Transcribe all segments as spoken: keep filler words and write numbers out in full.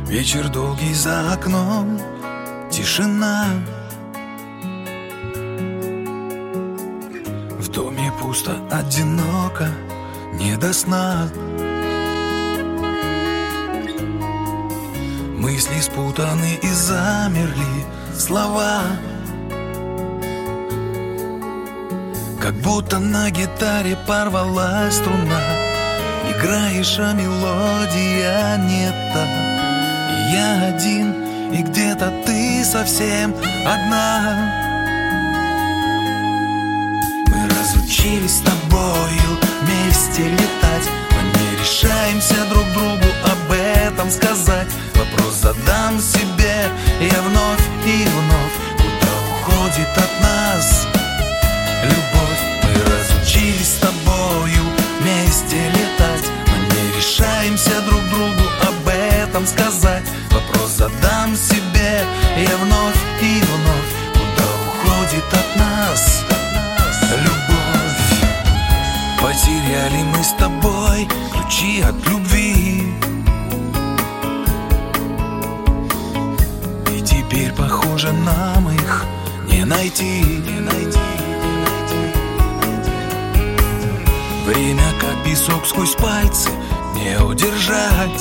Вечер долгий за окном, тишина. В доме пусто, одиноко, не до сна. Мысли спутаны и замерли слова, как будто на гитаре порвалась струна. Играешь, а мелодия не та. И я один, и где-то ты совсем одна. Мы разучились с тобою вместе летать, но не решаемся друг другу об этом сказать. Вопрос задам себе я вновь и вновь: куда уходит от нас любовь? Мы разучились с тобою вместе летать, но не решаемся друг другу об этом сказать. Вопрос задам себе я вновь и вновь: куда уходит от нас любовь? Потеряли мы с тобой ключи от любви, и теперь, похоже, нам их не найти, не найти. Время, как песок сквозь пальцы, не удержать.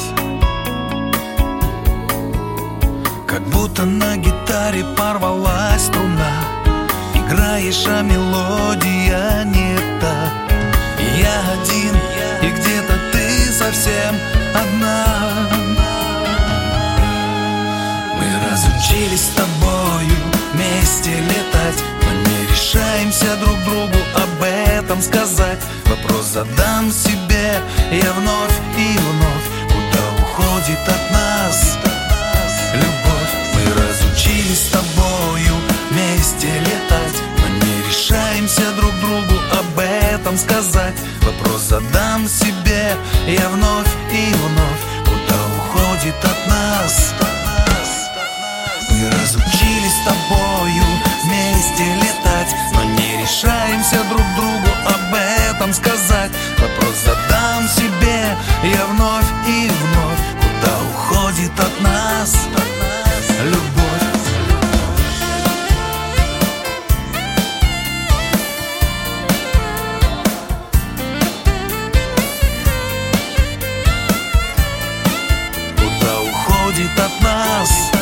Как будто на гитаре порвалась струна. Играешь, а мелодия не та. И я один, и где-то ты совсем одна. Мы разучились с тобою вместе летать, но не решаемся друг другу об этом сказать. Вопрос задам себе я вновь и вновь: куда уходит от нас любовь? Мы разучились с тобою вместе летать, но не решаемся друг другу об этом сказать. Вопрос задам себе я вновь и вновь: куда уходит от нас? Мы разучились с тобою вместе летать, но не решаемся друг другу об этом сказать. Вопрос задам себе я вновь и вновь: куда уходит от нас любовь? Куда уходит от нас